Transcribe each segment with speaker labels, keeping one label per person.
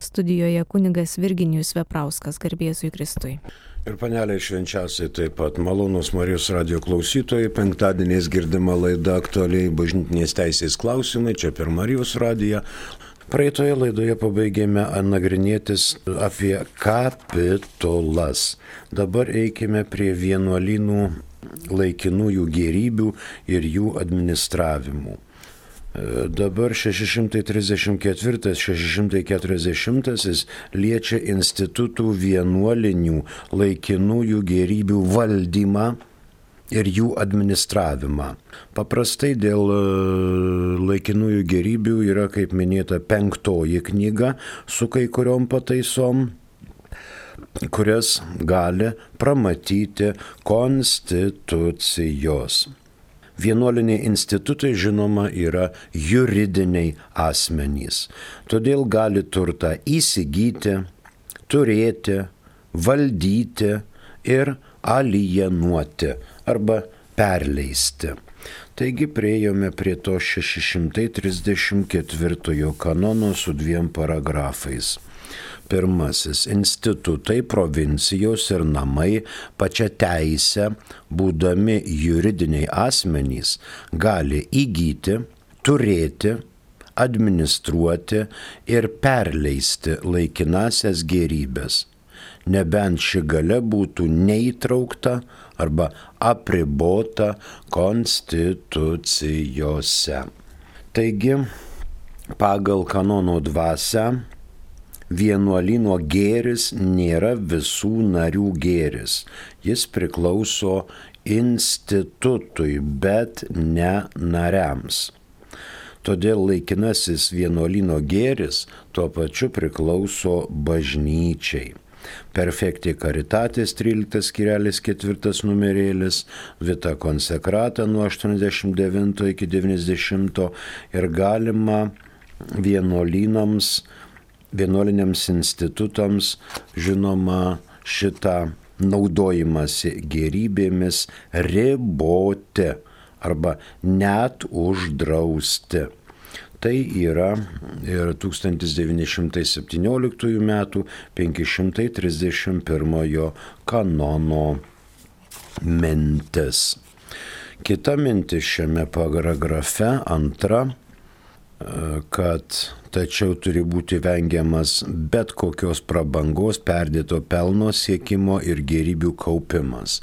Speaker 1: Studijoje kunigas Virginijus Veprauskas, garbė Jėzui Kristui.
Speaker 2: Ir paneliai švenčiausiai taip pat malonūs Marijos radijo klausytojai, penktadieniais girdima laida aktualiai bažnytinės teisės klausimai, čia per Marijos radiją. Praeitoje laidoje pabaigėme nagrinėtis apie kapitulas. Dabar eikime prie vienuolynų laikinųjų gėrybių ir jų administravimų. Dabar 634-640 liečia institutų vienuolinių laikinųjų gėrybių valdymą ir jų administravimą. Paprastai dėl laikinųjų gėrybių yra, kaip minėta, 5 knyga su kai kuriom pataisom, kurias gali pramatyti konstitucijos. Vienuoliniai institutai, žinoma, yra juridiniai asmenys. Todėl gali turtą įsigyti, turėti, valdyti ir alienuoti arba perleisti. Taigi priėjome prie to 634 kanono su 2 paragrafais. Pirmasis – institutai, provincijos ir namai pačia teise, būdami juridiniai asmenys, gali įgyti, turėti, administruoti ir perleisti laikinasias gėrybes, nebent ši galia būtų neįtraukta arba apribota konstitucijose. Taigi, pagal kanono dvasią, vienuolyno gėris nėra visų narių gėris. Jis priklauso institutui, bet ne nariams. Todėl laikinasis vienuolyno gėris tuo pačiu priklauso bažnyčiai. Perfecti Caritatis 13 skirelis 4 numerėlis, Vita Consecrata nuo 89 iki 90 ir galima vienuoliniams institutams, žinoma, šitą naudojimąsi gėrybėmis riboti arba net uždrausti. Tai yra ir 1917 metų 531 kanono mintis. Kita mintis šiame paragrafe, antra, kad tačiau turi būti vengiamas bet kokios prabangos, perdėto pelno siekimo ir gėrybių kaupimas.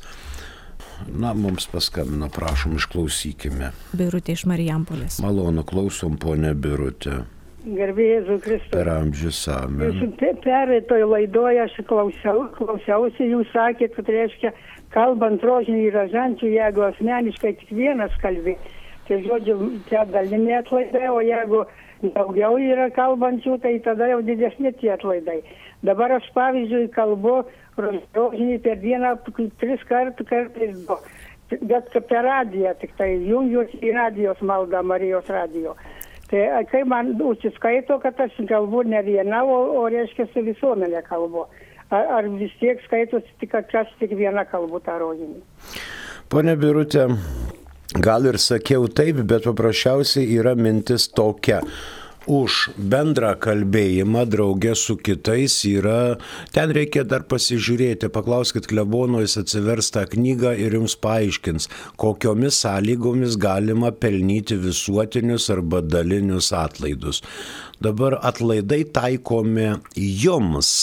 Speaker 2: Mums paskambino, prašom, išklausykime.
Speaker 1: Birutė iš Marijampolės.
Speaker 2: Malonu, klausom, ponė Birutė.
Speaker 3: Garbė Jėzui Kristui.
Speaker 2: Per amžius amen.
Speaker 3: Jūsų pereitoje laidoje aš klausiausi, jūs sakėt, kad reiškia, kalbant rožinį ir rožančių, jeigu asmeniškai tik vienas kalbė, tai žodžiu, čia dalinė atlaidai, o jeigu daugiau yra kalbančių, tai tada jau didesni tie atlaidai. Dabar aš pavyzdžiui kalbu rožinį per dieną 3 kartais 2, bet per radiją, tik tai jungiuosi į radijos maldą, Marijos radijo. Tai kai man užsiskaito, kad aš kalbu ne viena, o reiškia su visuomenė kalbu. Ar vis tiek skaitosi tik, kad aš tik viena kalbu tą rožinį?
Speaker 2: Pone Birutė, gal ir sakiau taip, bet paprasčiausiai yra mintis tokia. Už bendrą kalbėjimą draugė su kitais yra, ten reikia dar pasižiūrėti, paklauskit klebono, jis atsivers tą knygą ir jums paaiškins, kokiomis sąlygomis galima pelnyti visuotinius arba dalinius atlaidus. Dabar atlaidai taikomi jums,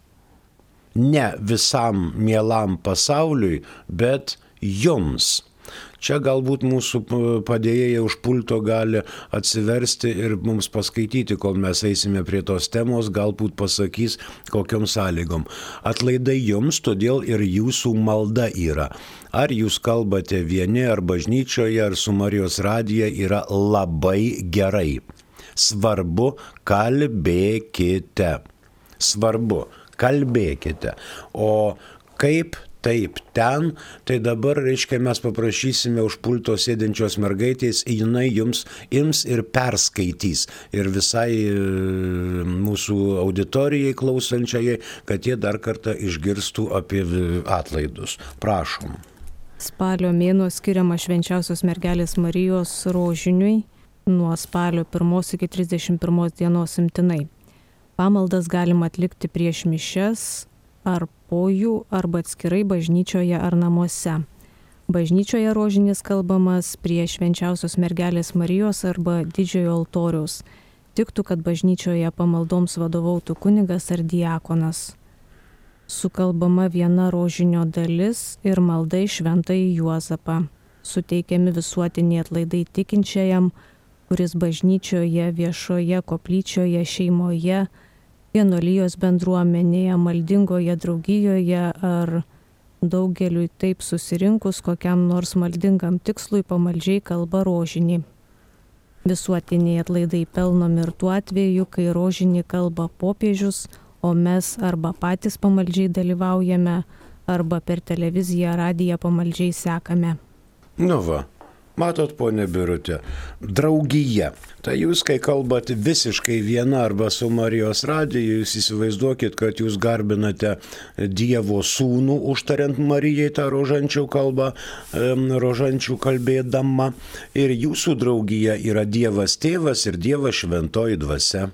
Speaker 2: ne visam mielam pasauliui, bet jums. Čia galbūt mūsų padėjėjai už pulto gali atsiversti ir mums paskaityti, kol mes eisime prie tos temos, galbūt pasakys, kokiom sąlygom. Atlaidai jums, todėl ir jūsų malda yra. Ar jūs kalbate vieni, ar bažnyčioje, ar su Marijos radija, yra labai gerai. Svarbu, kalbėkite. Svarbu, kalbėkite. O kaip taip ten, tai dabar, reiškia, mes paprašysime už pulto sėdinčios mergaitės, jinai jums ims ir perskaitys. Ir visai mūsų auditorijai klausančiai, kad jie dar kartą išgirstų apie atlaidus. Prašom.
Speaker 1: Spalio mėnuo skiriama švenčiausios mergelės Marijos rožiniui nuo spalio 1 iki 31 dienos imtinai. Pamaldas galima atlikti prieš mišias ar po jų, arba atskirai bažnyčioje ar namuose. Bažnyčioje rožinis kalbamas prie švenčiausios mergelės Marijos arba didžiojo altoriaus. Tiktų, kad bažnyčioje pamaldoms vadovautų kunigas ar diakonas. Sukalbama viena rožinio dalis ir malda į Šventąjį Juozapą. Suteikiami visuotiniai atlaidai tikinčiajam, kuris bažnyčioje, viešoje, koplyčioje, šeimoje, vienuolijos bendruomenėje, maldingoje draugijoje ar daugeliui taip susirinkus kokiam nors maldingam tikslui pamaldžiai kalba rožinį. Visuotiniai atlaidai pelnomi ir tuo atveju, kai rožinį kalba popiežius, o mes arba patys pamaldžiai dalyvaujame, arba per televiziją, radiją pamaldžiai sekame.
Speaker 2: Nu va, matot, ponė Birutė, draugija. Tai jūs, kai kalbat visiškai viena arba su Marijos radiju, jūs įsivaizduokit, kad jūs garbinate Dievo sūnų, užtariant Marijai tą rožančių kalbą, rožančių kalbėdama. Ir jūsų draugija yra Dievas tėvas ir Dievas šventoji dvasia.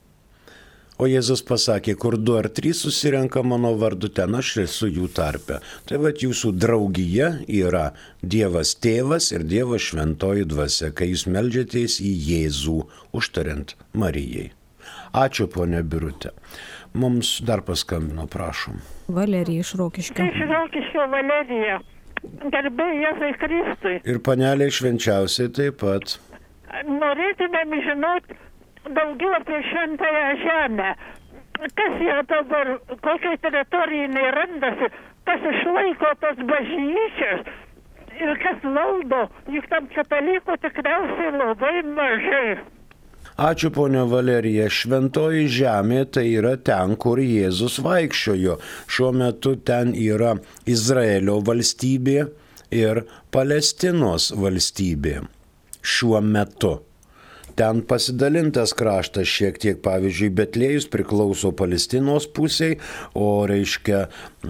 Speaker 2: O Jėzus pasakė, kur 2 ar 3 susirenka mano vardu, ten aš esu jų tarpe. Tai vat jūsų draugija yra Dievas tėvas ir Dievas šventoji dvasia, kai jūs meldžiatės į Jėzų, užtariant Marijai. Ačiū, ponė Birutė. Mums dar paskambino, prašom.
Speaker 1: Valerija iš Rokiškio.
Speaker 4: Iš Rokiškio Valerija. Garbė Jėzui Kristui.
Speaker 2: Ir paneliai švenčiausiai taip pat.
Speaker 4: Norėtumėm žinoti daugiau apie Šventąją Žemę. Kas jau dabar, kokiai teritorijai jinai randasi, kas išlaiko tos bažnyčias ir kas valdo, juk tam katalikų tikriausiai labai mažai.
Speaker 2: Ačiū, ponia Valerija. Šventoji Žemė tai yra ten, kur Jėzus vaikščiojo. Šiuo metu ten yra Izraelio valstybė ir Palestinos valstybė. Šiuo metu. Ten pasidalintas kraštas šiek tiek, pavyzdžiui, Betlėjus priklauso Palestinos pusiai, o reiškia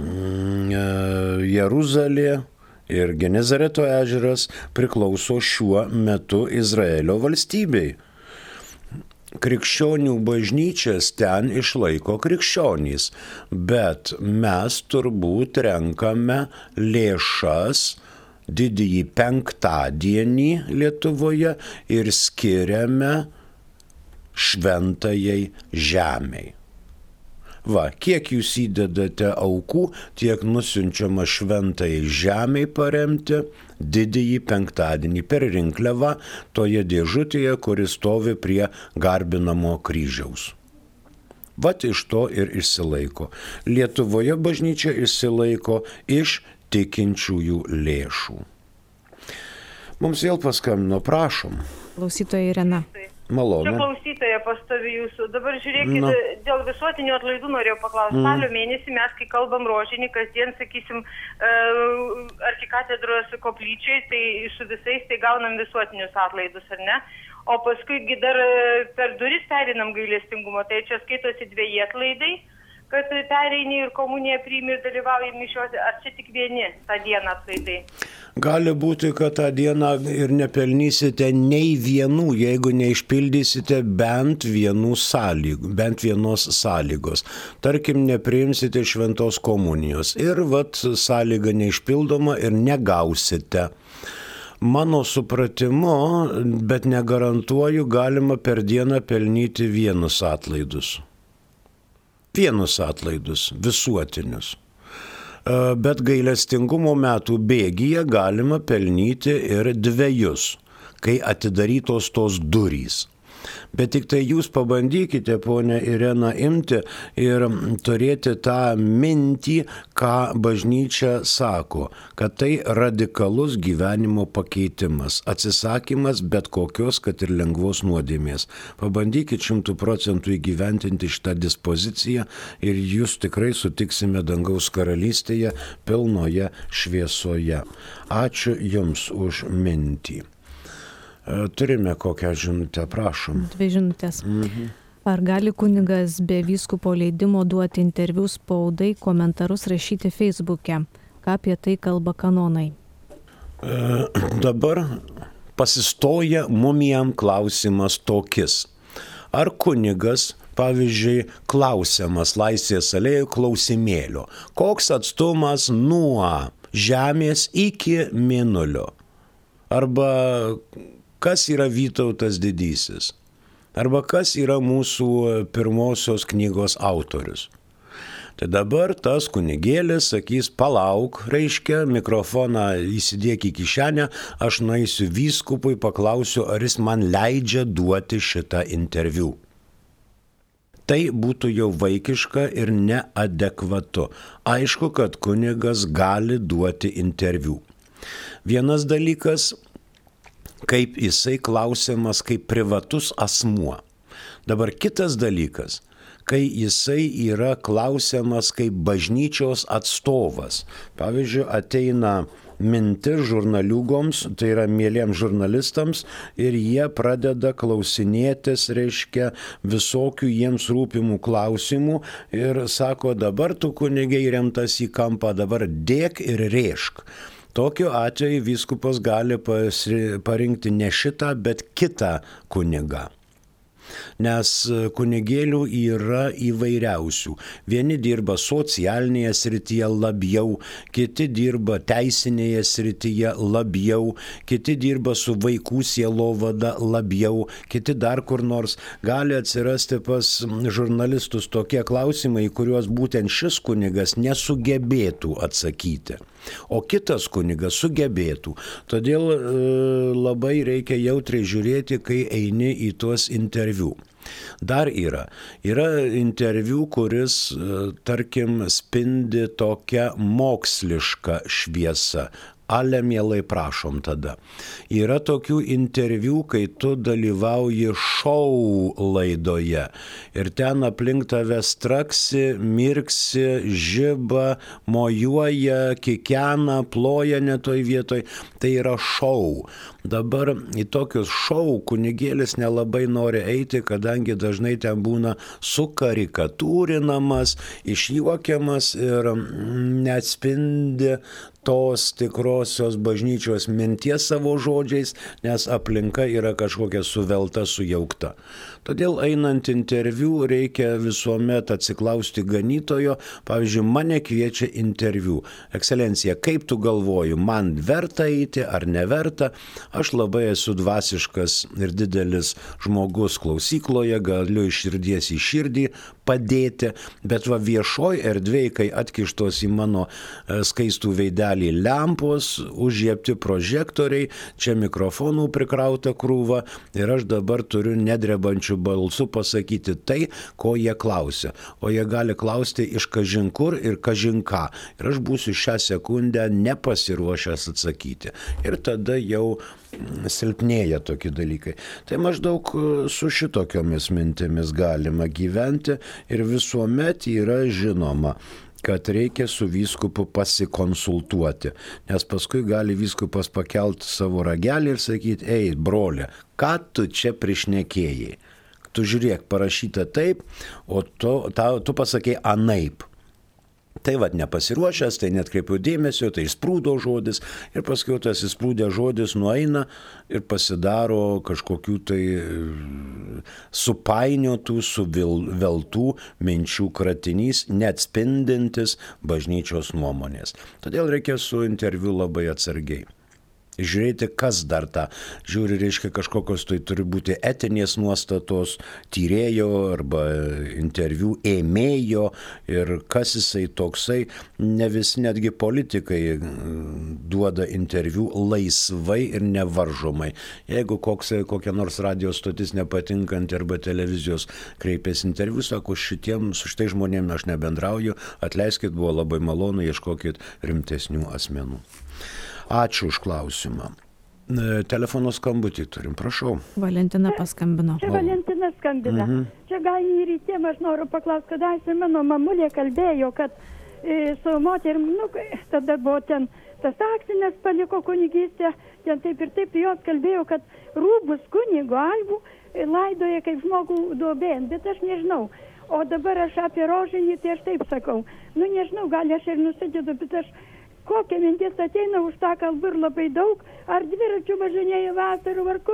Speaker 2: Jeruzalė ir Genezareto ežeras priklauso šiuo metu Izraelio valstybei. Krikščionių bažnyčias ten išlaiko krikščionys, bet mes turbūt renkame lėšas Didįjį penktadienį Lietuvoje ir skiriame Šventajai Žemei. Va, kiek jūs įdedate aukų, tiek nusiunčiama Šventajai Žemei paremti Didįjį penktadienį per rinkliavą toje dėžutėje, kuris stovi prie garbinamo kryžiaus. Vat iš to ir išsilaiko. Lietuvoje bažnyčia išsilaiko iš tikinčiųjų lėšų. Mums vėl paskambino, prašom.
Speaker 1: Klausytoja Irena.
Speaker 2: Malonu.
Speaker 5: Čia klausytoja pastovi jūsų. Dabar žiūrėkite, dėl visuotinių atlaidų norėjau paklausti. Spalio mėnesį mes, kai kalbam rožinį, kasdien, sakysim, arkikatedros koplyčiai, tai su visais tai gaunam visuotinius atlaidus, ar ne? O paskui dar per duris perinam gailestingumo, tai čia skaitosi 2 atlaidai, kad pereini ir komuniją priimi ir dalyvauji mišiuose, ar čia tik vieni tą dieną atlaidai?
Speaker 2: Gali būti, kad tą dieną ir nepelnysite nei vienų, jeigu neišpildysite bent vienos sąlygos. Tarkim, nepriimsite šventos komunijos ir vat sąlyga neišpildoma ir negausite. Mano supratimu, bet negarantuoju, galima per dieną pelnyti vienus atlaidus. Vienus atlaidus, visuotinius. Bet gailestingumo metų bėgyje galima pelnyti ir 2, kai atidarytos tos durys. Bet tik tai jūs pabandykite, ponia Irena, imti ir turėti tą mintį, ką bažnyčia sako, kad tai radikalus gyvenimo pakeitimas, atsisakymas bet kokios, kad ir lengvos nuodėmės. Pabandykit 100% įgyventinti šitą dispoziciją ir jūs tikrai sutiksime dangaus karalystėje pilnoje šviesoje. Ačiū Jums už mintį. Turime kokią žinutę, prašom.
Speaker 1: 2 žinutės. Ar gali kunigas be vyskupo leidimo duoti interviu spaudai, komentarus rašyti Facebook'e? Ką apie tai kalba kanonai?
Speaker 2: Dabar pasistoja mumijam klausimas tokis. Ar kunigas pavyzdžiui, klausimas Laisvės alėjų klausimėlio. Koks atstumas nuo Žemės iki Mėnulio? Arba kas yra Vytautas Didysis? Arba kas yra mūsų pirmosios knygos autorius? Tai dabar tas kunigėlis sakys, palauk, reiškia, mikrofoną įsidėk į kišenę, aš nueisiu vyskupui, paklausiu, ar jis man leidžia duoti šitą interviu. Tai būtų jau vaikiška ir neadekvatu. Aišku, kad kunigas gali duoti interviu. Vienas dalykas, kaip jisai klausiamas kaip privatus asmuo. Dabar kitas dalykas, kai jisai yra klausiamas kaip bažnyčios atstovas. Pavyzdžiui, ateina mintis žurnaliūgoms, tai yra mieliems žurnalistams, ir jie pradeda klausinėtis, reiškia, visokių jiems rūpimų klausimų ir sako, dabar tu kunigai remtas į kampą, dabar dėk ir rėžk. Tokiu atveju vyskupas gali parinkti ne šitą, bet kitą kunigą. Nes kunigėlių yra įvairiausių. Vieni dirba socialinėje srityje labiau, kiti dirba teisinėje srityje labiau, kiti dirba su vaikų sielovada labiau, kiti dar kur nors. Gali atsirasti pas žurnalistus tokie klausimai, kuriuos būtent šis kunigas nesugebėtų atsakyti, o kitas kunigas sugebėtų. Todėl labai reikia jautriai žiūrėti, kai eini į tuos interviu. Dar yra interviu, kuris, tarkim, spindi tokia moksliška šviesa. Ale mielai prašom tada. Yra tokių interviu, kai tu dalyvauji šou laidoje ir ten aplink tave straksi, mirksi, žiba, mojuoja, kikena, ploja netoj vietoj. Tai yra šou. Dabar į tokius šou kunigėlis nelabai nori eiti, kadangi dažnai ten būna sukarikatūrinamas, išjuokiamas ir neatspindi tos tikrosios bažnyčios minties savo žodžiais, nes aplinka yra kažkokia suvelta, sujaukta. Todėl einant interviu reikia visuomet atsiklausti ganytojo. Pavyzdžiui, mane kviečia interviu. Ekscelencija, kaip tu galvoji, man verta eiti ar neverta? Aš labai esu dvasiškas ir didelis žmogus klausykloje, galiu iš širdies į širdį padėti, bet va viešoj erdvėj, kai atkištos į mano skaistų veidelį lempos, užžiepti prožektoriai, čia mikrofonų prikrauta krūva ir aš dabar turiu nedrebančių balsų pasakyti tai, ko jie klausia. O jie gali klausti iš kažin kur ir kažin ką. Ir aš būsiu šią sekundę nepasiruošęs atsakyti. Ir tada jau silpnėja tokie dalykai. Tai maždaug su šitokiomis mintimis galima gyventi ir visuomet yra žinoma, kad reikia su vyskupu pasikonsultuoti, nes paskui gali vyskupas pakelti savo ragelį ir sakyti, ei, broli, ką tu čia prišnekėjai? Tu žiūrėk, parašyta taip, o tu pasakei anaip. Tai vad nepasiruošęs, tai netkreipiau dėmesio, tai išsprūdo žodis ir paskui tas išsprūdė žodis nueina ir pasidaro kažkokių tai supainiotų, suveltų minčių kratinys, neatspindintis bažnyčios nuomonės. Todėl reikia su interviu labai atsargiai. Žiūrėti, kas dar tą žiūri, reiškia kažkokios tai turi būti etinės nuostatos tyrėjo arba interviu ėmėjo ir kas jisai toksai. Ne visi netgi politikai duoda interviu laisvai ir nevaržomai. Jeigu kokia nors radio stotis nepatinkanti arba televizijos kreipėsi interviu, sako, su šitai žmonėms aš nebendrauju, atleiskit, buvo labai malonu, ieškokit rimtesnių asmenų. Ačiū už klausimą. Telefono skambutį turim, prašau.
Speaker 1: Valentina paskambino.
Speaker 6: Čia Valentina skambina. Čia gal į rytiem aš noriu paklausti, kadaise mano mamulė kalbėjo, kad su moterim, tada buvo ten tas akcinės paliko kunigystę, ten taip ir taip, jos kalbėjo, kad rūbus kunigo albų laidoja kaip žmogų duobėn, bet aš nežinau. O dabar aš apie rožinį, tai aš taip sakau. Nežinau, gal aš ir nusidėdu, bet aš kokia mintis ateina, už tą kalbų ir labai daug, ar dviračių važinėja vasarų, ar kur,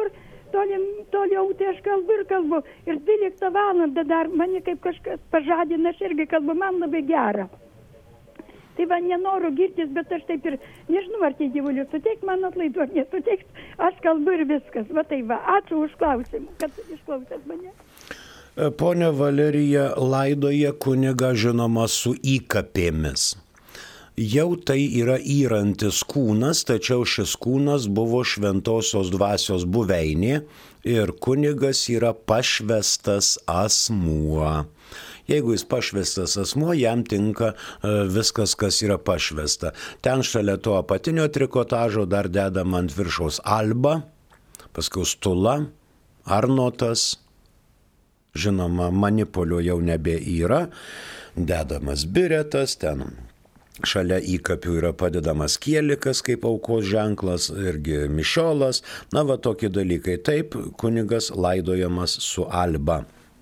Speaker 6: toliau tai aš kalbu. Ir 12 valandą dar mane kaip kažkas pažadina, aš irgi kalbu, man labai gera. Tai va, nenoriu girtis, bet aš taip ir nežinau, ar tie gyvulius suteiks man atlaidų, ar nesuteiks. Aš kalbu ir viskas. Va tai va, ačiū už klausimą, kad išklausėt mane.
Speaker 2: Ponia Valerija laidoja kunigą, žinoma, su įkapėmis. Jau tai yra įrantis kūnas, tačiau šis kūnas buvo šventosios dvasios buveinė ir kunigas yra pašvestas asmuo. Jeigu jis pašvestas asmuo, jam tinka viskas, kas yra pašvesta. Ten šalia to apatinio trikotažo dar dedama ant viršaus alba, paskui stula, arnotas, žinoma, manipolio jau nebėra, dedamas biretas, ten šalia įkapių yra padedamas kielikas kaip aukos ženklas, irgi mišiolas, na va tokie dalykai. Taip, kunigas laidojamas su alba.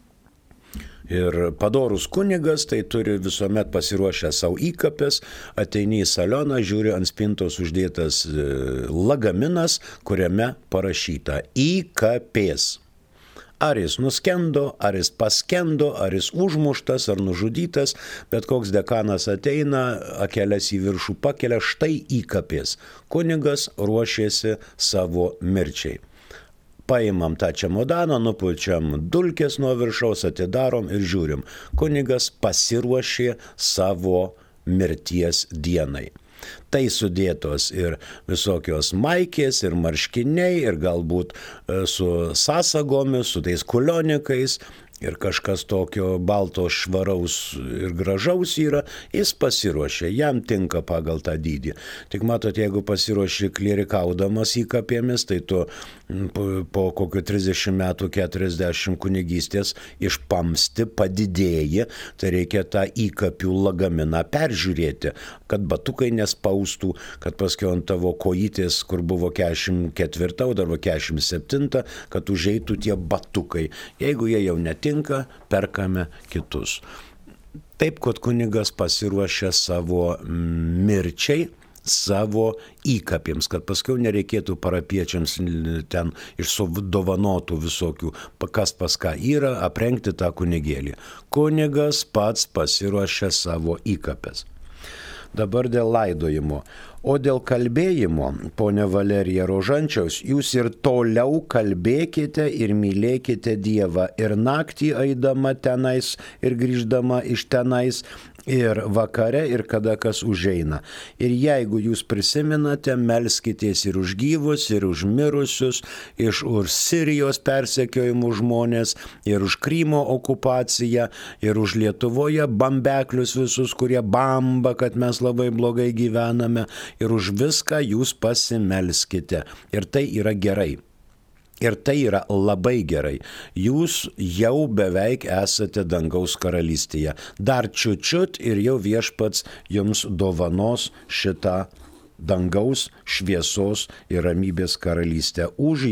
Speaker 2: Ir padorus kunigas tai turi visuomet pasiruošę savo įkapės, ateini į salioną, žiūri ant spintos uždėtas lagaminas, kuriame parašyta įkapės. Ar jis nuskendo, ar jis paskendo, ar jis užmuštas, ar nužudytas, bet koks dekanas ateina, akeles į viršų pakelia, štai įkapės. Kunigas ruošėsi savo mirčiai. Paimam tą čemodaną, nupučiam dulkės nuo viršaus, atidarom ir žiūrim. Kunigas pasiruošė savo mirties dienai. Tai sudėtos ir visokios maikės, ir marškiniai, ir galbūt su sąsagomis, su tais kulionikais, ir kažkas tokio balto, švaraus ir gražaus yra, jis pasiruošė, jam tinka pagal tą dydį. Tik matot, jeigu pasiruošė klierikaudamas įkapėmis, tai tu po kokio 30 metų, 40 kunigystės išpamsti, padidėji, tai reikia tą įkapių lagaminą peržiūrėti, kad batukai nespaustų, kad paskui ant tavo kojytės, kur buvo 44, o dar 47, kad užeitų tie batukai. Jeigu jie jau netinka, perkame kitus. Taip, kad kunigas pasiruošia savo mirčiai, savo įkapėms, kad paskui nereikėtų parapiečiams ten išsudovanotų visokių, kas pas ką yra, aprengti tą kunigėlį. Kunigas pats pasiruošia savo įkapės. Dabar dėl laidojimo. O dėl kalbėjimo, ponia Valerija Rožančiaus, jūs ir toliau kalbėkite ir mylėkite Dievą ir naktį eidama tenais ir grįždama iš tenais, ir vakare, ir kada kas užeina. Ir jeigu jūs prisimenate, melskitės ir už gyvus, ir už mirusius, už Sirijos persekiojimų žmonės, ir už Krymo okupaciją, ir už Lietuvoje bambeklius visus, kurie bamba, kad mes labai blogai gyvename, ir už viską jūs pasimelskite. Ir tai yra gerai. Ir tai yra labai gerai. Jūs jau beveik esate dangaus karalystėje. Dar čiut ir jau Viešpats jums dovanos šitą dangaus šviesos ir ramybės karalystę už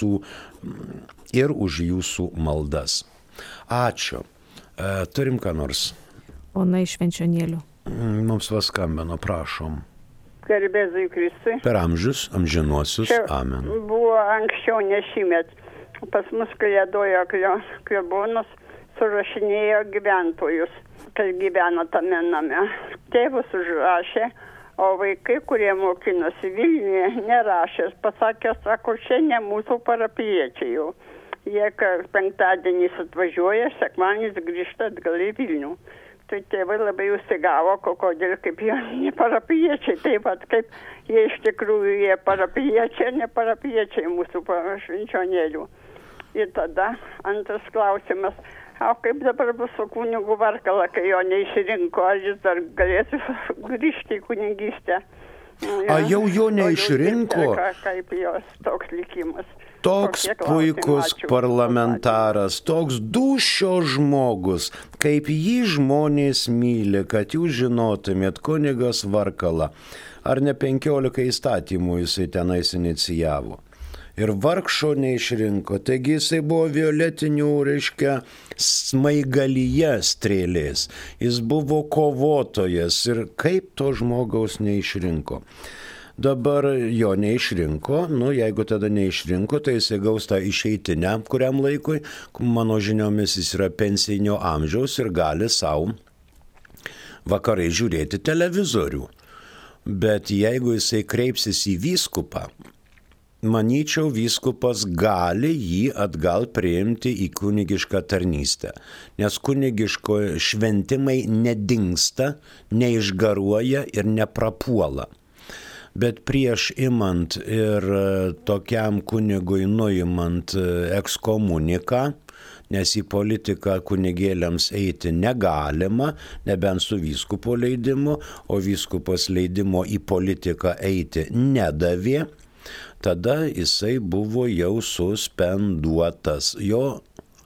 Speaker 2: jūsų maldas. Ačiū. Turim ką nors?
Speaker 1: Ona iš Švenčionėlių.
Speaker 2: Mums paskambino, prašom.
Speaker 7: Garbėzui Kristui.
Speaker 2: Per amžius, amžinuosius. Amen.
Speaker 7: Buvo anksčiau nešimėt. Pas mus kalėdojo klebonas, surašinėjo gyventojus, kas gyvena tame name. Tėvus užrašė, o vaikai, kurie mokinosi Vilniuje, nerašė. Pasakė, sako, čia ne mūsų parapijiečiai jau. Jie penktadienį atvažiuoja, sekmadienis grįžta atgal į Vilnių. Tai tėvai labai užsigavo, kodėl kaip jie ne parapijiečiai, taip pat kaip jie iš tikrųjų jie parapijiečiai, ne parapijiečiai mūsų Švenčionėlių. Ir tada antras klausimas, o kaip dabar bus su kunigu Varkala, kai jo neišrinko, ar jis dar galėtų grįžti į kunigystę?
Speaker 2: Jau jo neišrinko?
Speaker 7: Kaip jos toks likimas?
Speaker 2: Toks puikus parlamentaras, toks dūšio žmogus, kaip jį žmonės myli, kad jūs žinotumėt, kunigas Varkala, ar ne 15 įstatymų jisai tenais inicijavo. Ir vargšo neišrinko, taigi jisai buvo violetinių, smaigalyje strėlės, jis buvo kovotojas ir kaip to žmogaus neišrinko. Dabar jo neišrinko, jeigu tada neišrinko, tai jisai gaus tą išeitinę kuriam laikui, mano žiniomis jis yra pensinio amžiaus ir gali savo vakarai žiūrėti televizorių. Bet jeigu jisai kreipsis į vyskupą, manyčiau, vyskupas gali jį atgal priimti į kunigišką tarnystę, nes kunigiško šventimai nedingsta, neišgaruoja ir neprapuola. Bet prieš imant ir tokiam kunigui nuimant ekskomuniką, nes į politiką kunigėliams eiti negalima, nebent su vyskupo leidimu, o vyskupas leidimo į politiką eiti nedavė, tada jisai buvo jau suspenduotas, jo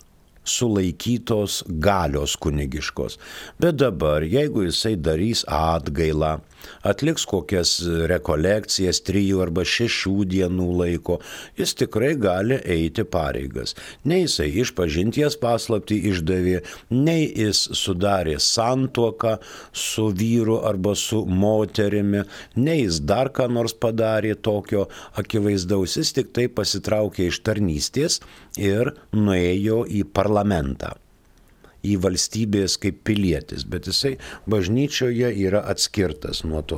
Speaker 2: sulaikytos galios kunigiškos. Bet dabar, jeigu jisai darys atgailą, atliks kokias rekolekcijas 3 arba 6 dienų laiko, jis tikrai gali eiti pareigas. Nei jisai išpažinties paslaptį išdavė, nei jis sudarė santuoką su vyru arba su moterimi, nei jis dar ką nors padarė tokio akivaizdaus, jis tik tai pasitraukė iš tarnystės ir nuėjo į parlamentą, į valstybės kaip pilietis, bet jisai bažnyčioje yra atskirtas nuo to,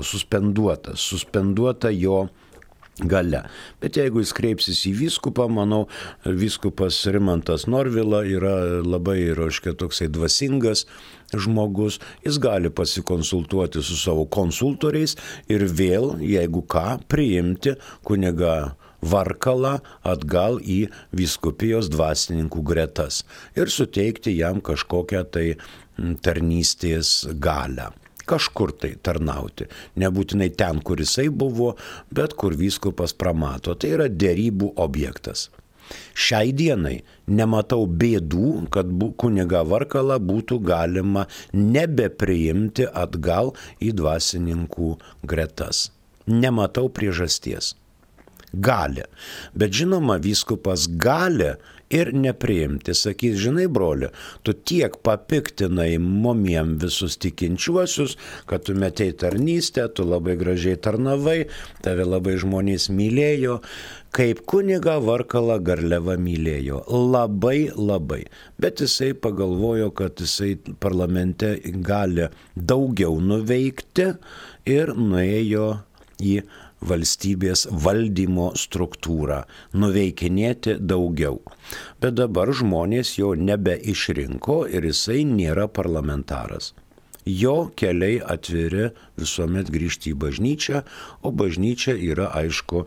Speaker 2: suspenduota jo galia. Bet jeigu jis kreipsis į vyskupą, manau, vyskupas Rimantas Norvila yra labai, toksai dvasingas žmogus, jis gali pasikonsultuoti su savo konsultoriais ir vėl, jeigu ką, priimti kunigą Varkalą atgal į vyskupijos dvasininkų gretas ir suteikti jam kažkokią tai tarnystės galią. Kažkur tai tarnauti. Nebūtinai ten, kur jisai buvo, bet kur vyskupas pramato. Tai yra derybų objektas. Šiai dienai nematau bėdų, kad kunigą Varkalą būtų galima nebepriimti atgal į dvasininkų gretas. Nematau priežasties. Gali. Bet žinoma, vyskupas gali ir nepriimti. Sakys, žinai, broli, tu tiek papiktinai mumiem visus tikinčiuosius, kad tu metei tarnystę, tu labai gražiai tarnavai, tave labai žmonės mylėjo, kaip kunigą Varkalą Garliava mylėjo. Labai, labai. Bet jisai pagalvojo, kad jisai parlamente gali daugiau nuveikti ir nuėjo į valstybės valdymo struktūrą, nuveikinėti daugiau. Bet dabar žmonės jo nebeišrinko ir jisai nėra parlamentaras. Jo keliai atviri visuomet grįžti į bažnyčią, o bažnyčia yra, aišku,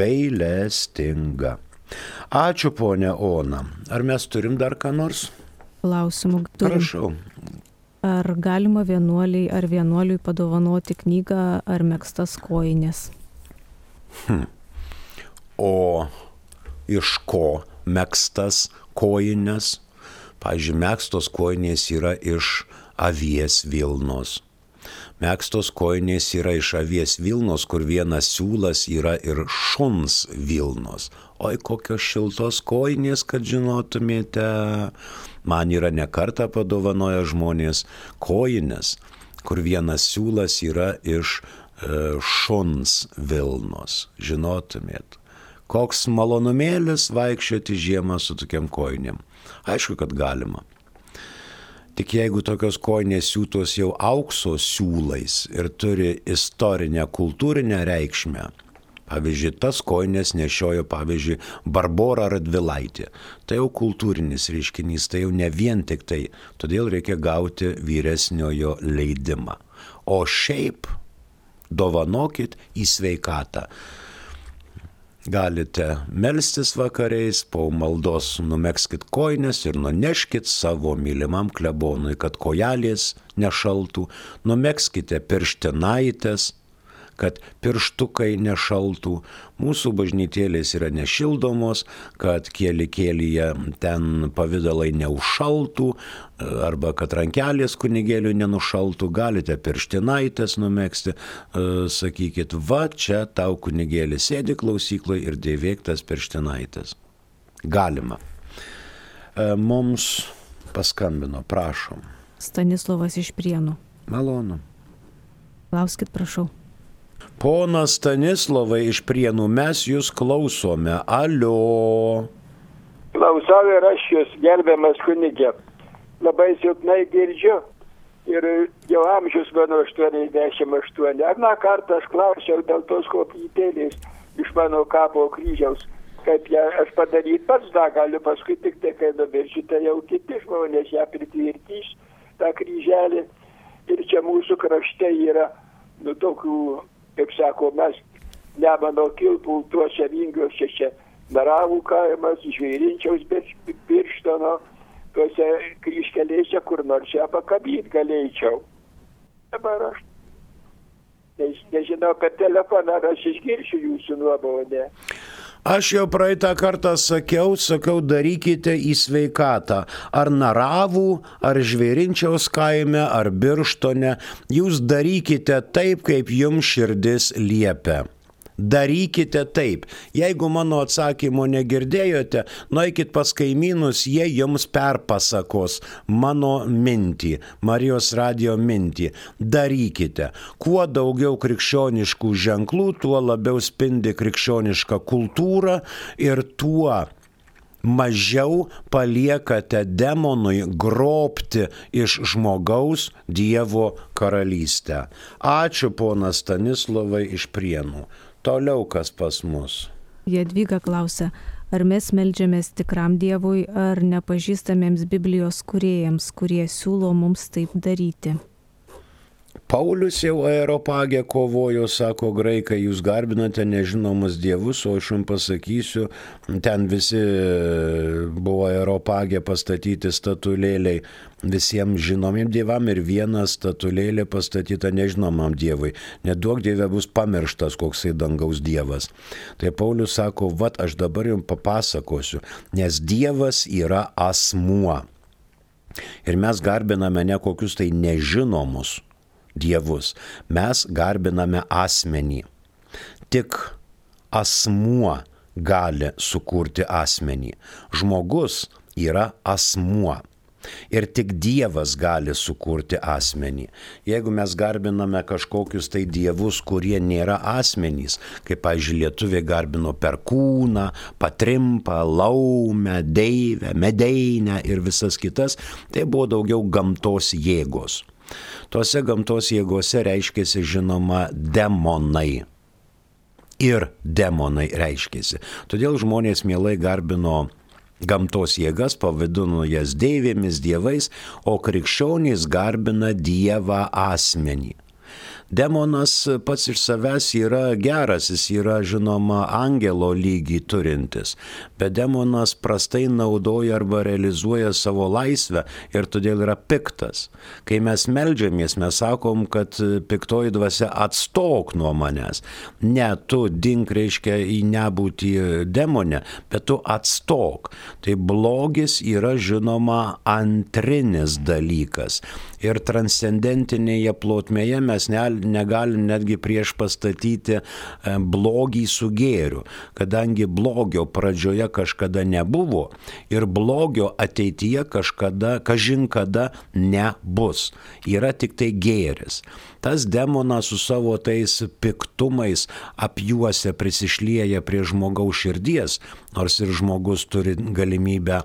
Speaker 2: gailestinga. Ačiū, ponia Ona. Ar mes turim dar ką nors?
Speaker 1: Klausimų turim.
Speaker 2: Prašau.
Speaker 1: Ar galima vienuoliai ar vienuoliui padovanoti knygą ar megztas kojines?
Speaker 2: O iš ko megztas kojines? Pavyzdžiui, megztos kojinės yra iš avies vilnos. Megztos kojinės yra iš avies vilnos, kur vienas siūlas yra ir šuns vilnos. Oi, kokios šiltos kojinės, kad žinotumėte. Man yra ne kartą padovanoję žmonės kojines, kur vienas siūlas yra iš šuns vilnos, žinotumėt. Koks malonumėlis vaikščioti žiemą su tokiam kojinėm. Aišku, kad galima. Tik jeigu tokios kojinės siūtos jau aukso siūlais ir turi istorinę, kultūrinę reikšmę, pavyzdžiui, tas kojinės nešiojo, pavyzdžiui, Barbora Radvilaitė. Tai jau kultūrinis reiškinys, tai jau ne vien tik tai, todėl reikia gauti vyresniojo leidimą. O šiaip dovanokit į sveikatą. Galite melstis vakariais, po maldos numegskit kojines ir nuneškit savo mylimam klebonui, kad kojelės nešaltų, numegskite pirštinaites, kad pirštukai nešaltų, mūsų bažnytėlės yra nešildomos, kad kėlyje ten pavidalai neužšaltų, arba kad rankelės kunigėlių nenušaltų, galite pirštinaitės numegzti, sakykit, va čia tau kunigėlis sėdi klausykloje ir dėvėk tas pirštinaitės. Galima. Mums paskambino, prašom.
Speaker 1: Stanislovas iš Prienų.
Speaker 2: Malonu.
Speaker 1: Klauskit, prašau.
Speaker 2: Ponas Stanislovai iš Prienų, mes jūs klausome. Alio.
Speaker 8: Klausau ir aš jūs, gerbiamas kunigė. Labai silpnai girdžiu ir jau amžius mano 88. Aną kartą aš klausiau dėl tos koplytėlės iš mano kapo kryžiaus. Kaip ją aš padaryti pats tą galiu, paskui tik tai, kai numirsiu, tai jau kiti žmonės ją pritvirtys, tą kryželį. Ir čia mūsų krašte yra, tokių, kaip sako, mes Nemuno kilpų tuose vingiuose čia Naravų kaimas, Žvėrinčiaus Birštono, tuose kryžkelėse, kur nors ją pakabyti galėčiau. Dabar aš nežinau, per telefoną aš išgirsiu jūsų nuomonę.
Speaker 2: Aš jau praeitą kartą sakiau, darykite į sveikatą. Ar Naravų, ar Žvėrinčiaus kaime, ar Birštone. Jūs darykite taip, kaip jums širdis liepia. Darykite taip. Jeigu mano atsakymo negirdėjote, nueikit pas kaimynus, jie jums perpasakos mano mintį, Marijos radijo mintį. Darykite. Kuo daugiau krikščioniškų ženklų, tuo labiau spindi krikščioniška kultūra ir tuo mažiau paliekate demonui grobti iš žmogaus Dievo karalystę. Ačiū, ponas Stanislovai iš Prienų. Toliau kas pas mus?
Speaker 1: Jadvyga klausia, ar mes meldžiamės tikram Dievui, ar nepažįstamiems Biblijos kūrėjams, kurie siūlo mums taip daryti?
Speaker 2: Paulius jau Areopagė kovojo, sako graikai, jūs garbinate nežinomus dievus, o aš jums pasakysiu, ten visi buvo Areopagė pastatyti statulėliai visiems žinomiem dievam ir viena statulėlė pastatyta nežinomam dievui. Neduok Dieve bus pamirštas koksai dangaus dievas. Tai Paulius sako, vat aš dabar jums papasakosiu, nes Dievas yra asmuo. Ir mes garbiname ne kokius tai nežinomus dievus. Mes garbiname asmenį. Tik asmuo gali sukurti asmenį. Žmogus yra asmuo. Ir tik Dievas gali sukurti asmenį. Jeigu mes garbiname kažkokius tai dievus, kurie nėra asmenys, kaip, pavyzdžiui, lietuviai garbino Perkūną, Patrimpą, Laumę, Deivę, Medeinę ir visas kitas, tai buvo daugiau gamtos jėgos. Tuose gamtos jėgose reiškėsi, žinoma, demonai. Ir demonai reiškėsi. Todėl žmonės mielai garbino gamtos jėgas, pavadino jas deivėmis, dievais, o krikščionys garbina Dievą asmenį. Demonas pats iš savęs yra geras, jis yra, žinoma, angelo lygį turintis, bet demonas prastai naudoja arba realizuoja savo laisvę ir todėl yra piktas. Kai mes meldžiamės, mes sakom, kad piktoji dvasia atstok nuo manęs. Ne, tu dink, reiškia, į nebūtį demone, bet tu atstok. Tai blogis yra, žinoma, antrinis dalykas. Ir transcendentinėje plotmėje mes negalim netgi prieš pastatyti blogį su gėriu, kadangi blogio pradžioje kažkada nebuvo ir blogio ateityje kažin kada nebus. Yra tik tai gėris. Tas demonas su savo tais piktumais apjuose prisišlieja prie žmogaus širdies, nors ir žmogus turi galimybę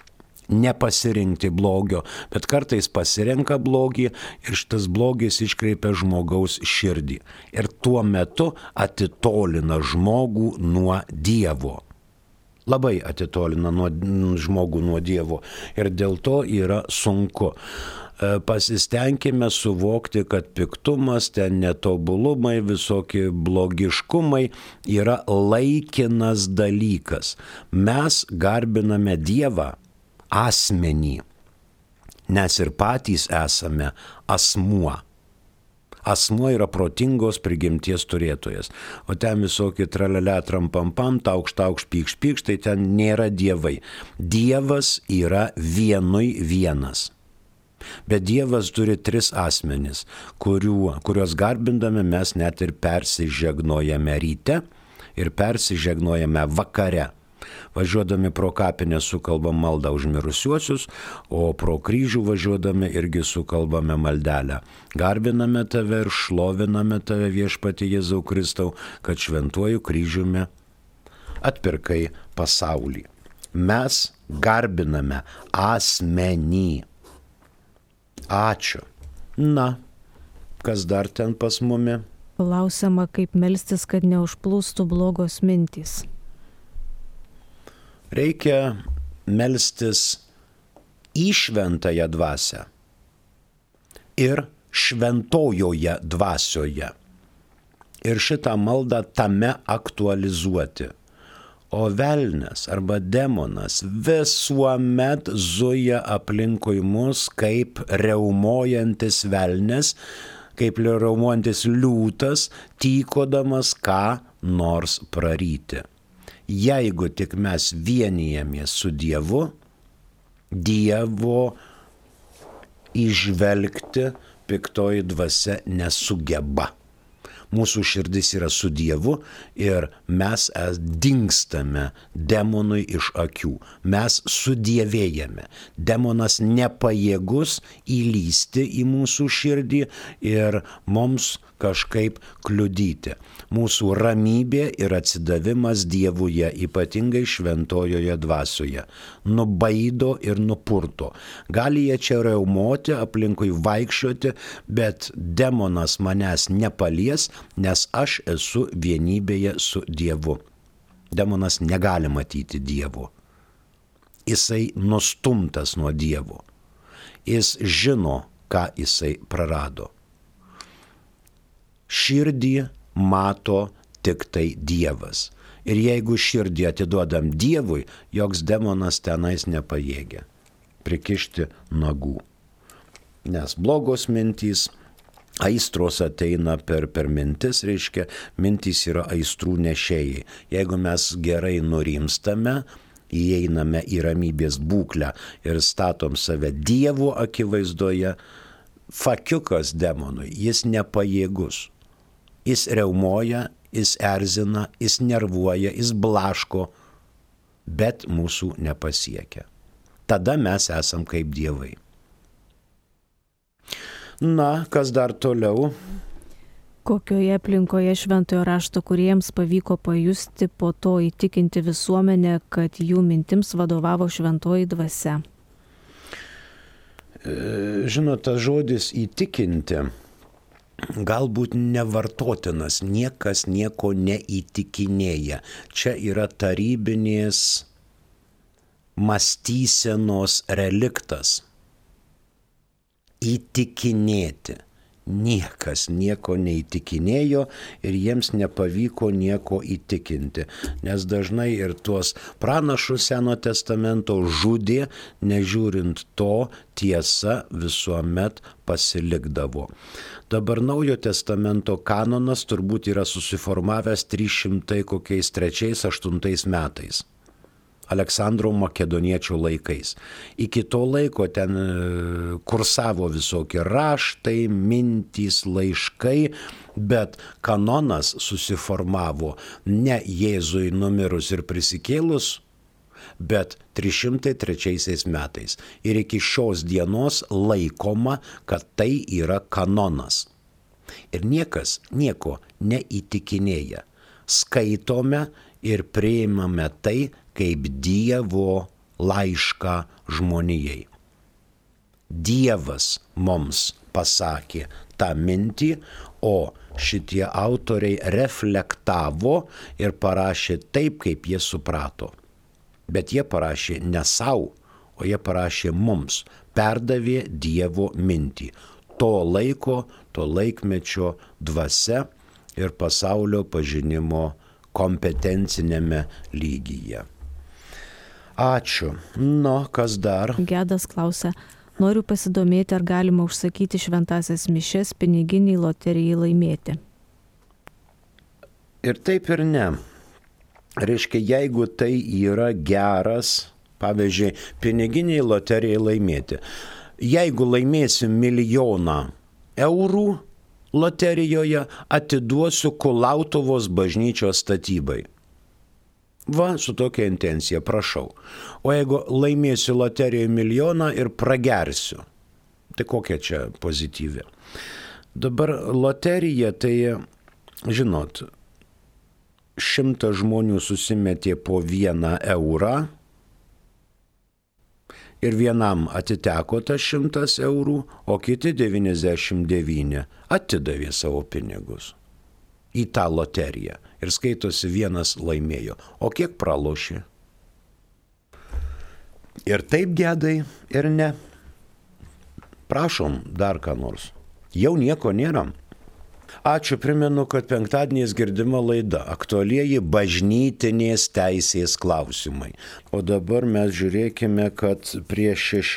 Speaker 2: nepasirinkti blogio, bet kartais pasirenka blogį ir šitas blogis iškreipia žmogaus širdį. Ir tuo metu atitolina žmogų nuo Dievo. Labai atitolina žmogų nuo Dievo ir dėl to yra sunku. Pasistengime suvokti, kad piktumas, ten netobulumai, visokie blogiškumai yra laikinas dalykas. Mes garbiname Dievą asmenį, nes ir patys esame asmuo. Asmuo yra protingos prigimties turėtojas. O ten visokie tralelė trampampam, taukšt, pykšt, tai ten nėra dievai. Dievas yra vienui vienas. Bet Dievas turi 3 asmenis, kuriuos garbindami mes net ir persižegnojame ryte ir persižegnojame vakare. Važiuodami pro kapinę sukalbam maldą už mirusiuosius, o pro kryžių važiuodami irgi sukalbame maldelę. Garbiname tave ir šloviname tave, Viešpatie Jėzau Kristau, kad šventuoju kryžiumi atpirkai pasaulį. Mes garbiname asmenį. Ačiū. Na, kas dar ten pas mumi?
Speaker 1: Klausiama, kaip melstis, kad neužplūstų blogos mintys.
Speaker 2: Reikia melstis į šventąją dvasią ir šventojoje dvasioje. Ir šitą maldą tame aktualizuoti. O velnias arba demonas visuomet zuja aplinkui mus kaip riaumojantis velnias, kaip riaumojantis liūtas, tykodamas ką nors praryti. Jeigu tik mes vienijamės su Dievu, Dievo įžvelgti piktoji dvasia nesugeba. Mūsų širdis yra su Dievu ir mes dingstame demonui iš akių. Mes sudievėjame. Demonas nepajėgus įlysti į mūsų širdį ir mums kažkaip kliudyti. Mūsų ramybė ir atsidavimas Dievuje, ypatingai šventojoje dvasioje, nubaido ir nupurto. Gali jie čia riaumoti, aplinkui vaikščioti, bet demonas manęs nepalies, nes aš esu vienybėje su Dievu. Demonas negali matyti Dievo. Jisai nustumtas nuo Dievo. Jis žino, ką jisai prarado. Širdį mato tik tai Dievas. Ir jeigu širdį atiduodam Dievui, joks demonas tenais nepajėgia prikišti nagų. Nes blogos mintys, aistros ateina per mintis, reiškia, mintys yra aistrų nešėjai. Jeigu mes gerai nurimstame, įeiname į ramybės būklę ir statom save Dievo akivaizdoje, fakiukas demonui, jis nepajėgus. Jis riaumoja, jis erzina, jis nervuoja, jis blaško, bet mūsų nepasiekia. Tada mes esam kaip dievai. Na, kas dar toliau?
Speaker 1: Kokioje aplinkoje šventojo rašto kūrėjams pavyko pajusti, po to įtikinti visuomenę, kad jų mintims vadovavo šventoji dvasia?
Speaker 2: Žinot, tas žodis įtikinti galbūt nevartotinas, niekas nieko neįtikinėja. Čia yra tarybinės mąstysenos reliktas. Įtikinėti. Niekas nieko neįtikinėjo ir jiems nepavyko nieko įtikinti, nes dažnai ir tuos pranašus Seno testamento žudė, nežiūrint to, tiesa visuomet pasilikdavo. Dabar Naujo testamento kanonas turbūt yra susiformavęs 303-8 metais. Aleksandro Makedoniečio laikais. Iki to laiko ten kursavo visokie raštai, mintys, laiškai, bet kanonas susiformavo ne Jėzui numirus ir prisikėlus, bet 303 metais. Ir iki šios dienos laikoma, kad tai yra kanonas. Ir niekas nieko neįtikinėja. Skaitome ir priimame tai, kaip Dievo laišką žmonijai. Dievas mums pasakė tą mintį, o šitie autoriai reflektavo ir parašė taip, kaip jie suprato. Bet jie parašė ne savo, o jie parašė mums, perdavė Dievo mintį. To laiko, to laikmečio dvasia ir pasaulio pažinimo kompetencinėme lygyje. Ačiū. Nu, kas dar?
Speaker 1: Gedas klausia, noriu pasidomėti, ar galima užsakyti šventasias mišias piniginiai loterijai laimėti.
Speaker 2: Ir taip ir ne. Reiškia, jeigu tai yra geras, pavyzdžiui, piniginiai loterijai laimėti. Jeigu laimėsim 1 000 000 eurų loterijoje, atiduosiu Kulautuvos bažnyčios statybai. Va, su tokia intencija, prašau. O jeigu laimėsiu loterijoje 1 milijoną ir pragersiu, tai kokia čia pozityvi? Dabar loterija, tai, žinot, 100 žmonių susimetė po 1 eurą ir vienam atiteko tas 100 eurų, o kiti 99 atidavė savo pinigus į tą loteriją. Ir skaitosi vienas laimėjo. O kiek pralošė? Ir taip gedai, ir ne. Prašom dar ką nors. Jau nieko nėra. Ačiū, primenu, kad penktadieniais girdima laida Aktualieji bažnytinės teisės klausimai. O dabar mes žiūrėkime, kad prie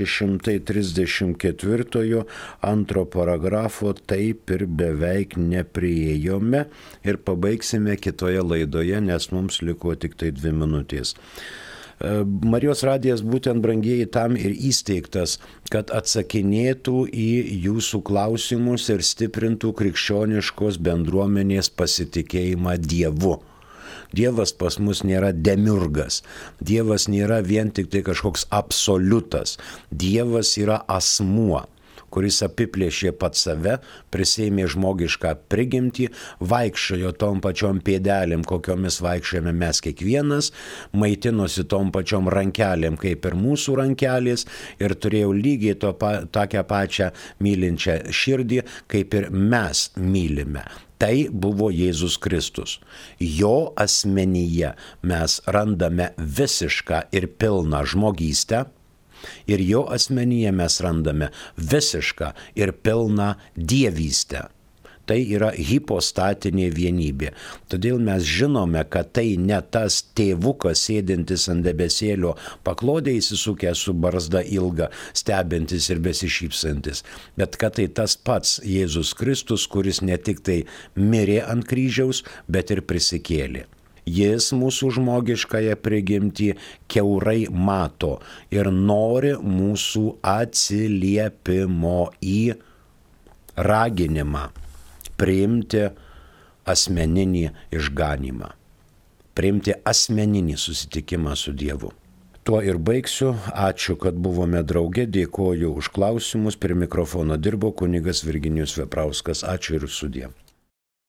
Speaker 2: 634 antro paragrafo taip ir beveik nepriėjome ir pabaigsime kitoje laidoje, nes mums liko tik tai 2 minutės. Marijos radijas būtent, brangieji, tam ir įsteigtas, kad atsakinėtų į jūsų klausimus ir stiprintų krikščioniškos bendruomenės pasitikėjimą Dievu. Dievas pas mus nėra demiurgas, Dievas nėra vien tik tai kažkoks absoliutas, Dievas yra asmuo, kuris apiplėšė pat save, prisėmė žmogišką prigimtį, vaikščiojo tom pačiom pėdelėm, kokiomis vaikščiojame mes kiekvienas, maitinosi tom pačiom rankelėm, kaip ir mūsų rankelės, ir turėjo lygiai tokią pačią mylinčią širdį, kaip ir mes mylime. Tai buvo Jėzus Kristus. Jo asmenyje mes randame visišką ir pilną žmogystę, ir jo asmenyje mes randame visišką ir pilną dievystę. Tai yra hipostatinė vienybė. Todėl mes žinome, kad tai ne tas tėvukas sėdintis ant debesėlio paklodė įsisukęs su barzda ilga, stebintis ir besišypsantis, bet kad tai tas pats Jėzus Kristus, kuris ne tik tai mirė ant kryžiaus, bet ir prisikėlė. Jis mūsų žmogiškąją prigimtį kiaurai mato ir nori mūsų atsiliepimo į raginimą priimti asmeninį išganymą, priimti asmeninį susitikimą su Dievu. Tuo ir baigsiu. Ačiū, kad buvome drauge. Dėkoju už klausimus. Prie mikrofono dirbo kunigas Virginijus Veprauskas. Ačiū ir sudie.